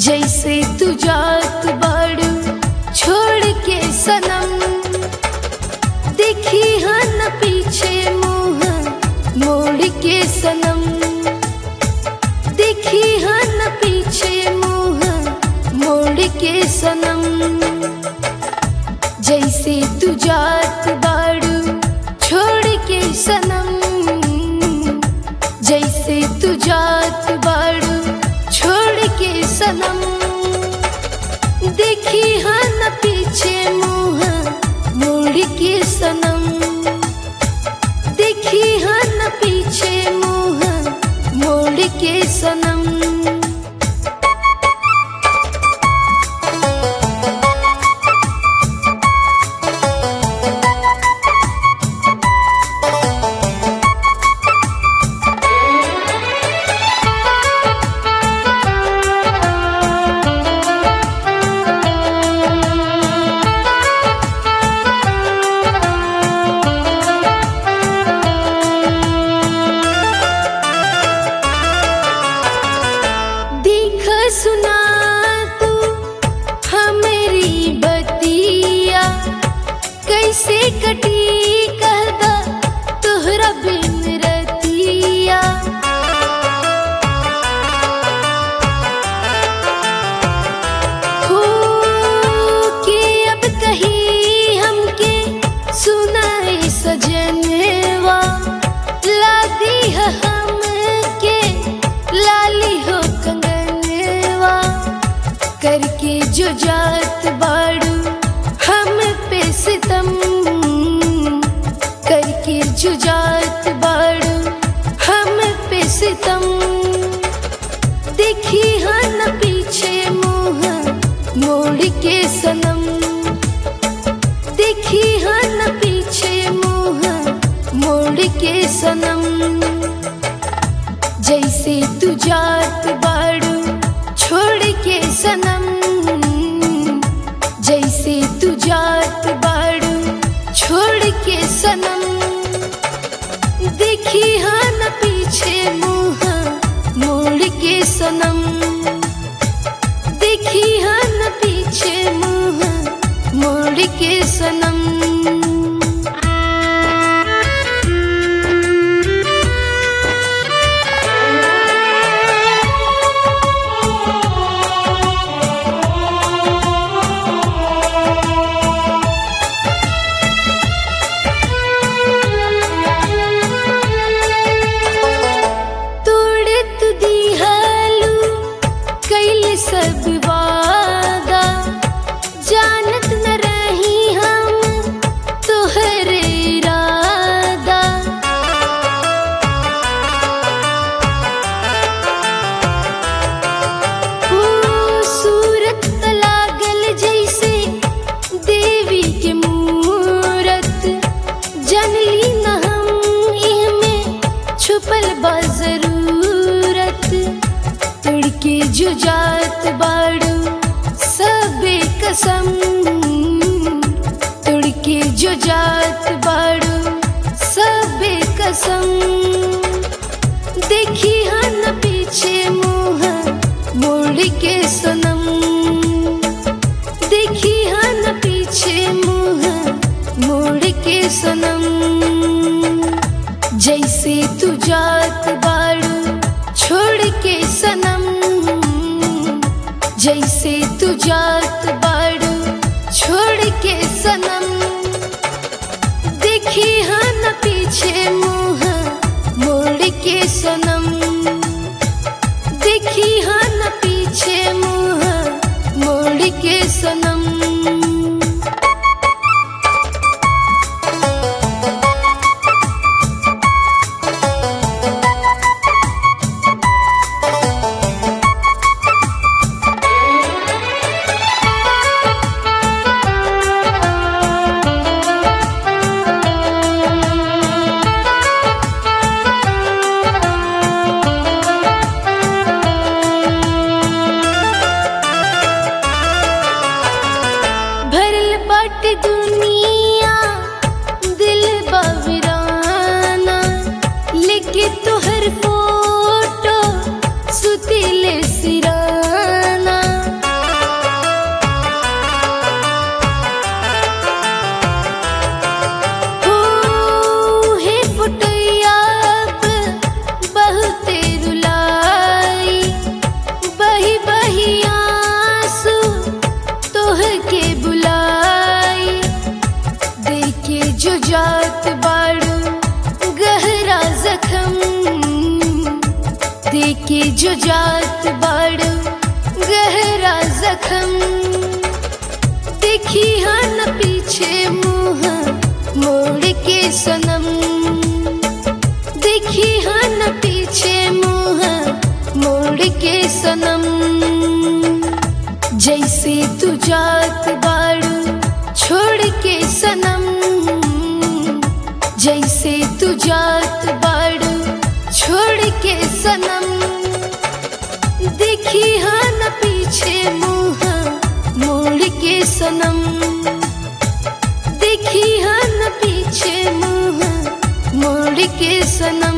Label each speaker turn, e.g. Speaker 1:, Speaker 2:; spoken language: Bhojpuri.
Speaker 1: जैसे तू जात बाड़ू छोड़ के सनम, देखी हाँ न पीछे मुँह मोड़ के सनम, देखी हाँ न पीछे मुँह मोड़ के सनम। जैसे तू जात बाड़ू छोड़ के सनम, जैसे तू जात बाड़ू छोड़ के सनम, देखी हाँ न पीछे मुँह मोड़ के सनम, देखी हाँ न पीछे मुँह मोड़ के सनम। सुना तू हमारी बतिया, कैसे कटी कहदा तोहरा बिन रतिया। हो के अब कही हमके सुनाए सजनवा, लादी है हमके लाली हो करके जो जात बाड़ू हम पे सितम, करके जो जात बाड़ू हम पे सितम, देखी हाँ न पीछे मुँह मोड़ के सनम, देखी हाँ न पीछे मुँह मोड़ के सनम। जैसे तू जात बाड़ू छोड़ के सनम, जैसे तू जात बाड़ू छोड़ के सनम, देखी हाँ न पीछे मुँह मोड़ के सनम, देखी हाँ न पीछे मुँह मोड़ के सनम। सब वादा जानत न रही हम तोहर इरादा, ओ सूरत लागल जैसे देवी के मूरत, जनली न हम इहमें छुपल बा जरूरत। तोड़ के जो जात बाड़ू सबे कसम, तोड़ के जो जात बाड़ू सबे कसम, देखी हाँ न पीछे मुँह मोड़ के सनम, देखी हाँ न पीछे मुँह मोड़ के सनम। जैसे तू जात बाड़ू छोड़ के सनम, जैसे तू जात बाड़ू छोड़ के सनम, देखी हाँ न पीछे मुँह मोड़ के सनम, देखी हाँ न पीछे मुँह मोड़ के सनम। के जो जात बाड़ गहरा जख्म, देखी हाँ न पीछे मुँह मोड़ के सनम, देखी हाँ न पीछे मुँह मोड़ के सनम। जैसे तू जात बाड़ू छोड़ के सनम, जैसे तू जात बाड़ू छोड़ के सनम, देखी हाँ न पीछे मुँह मोड़ के सनम, देखी हाँ न पीछे मुँह मोड़ के सनम।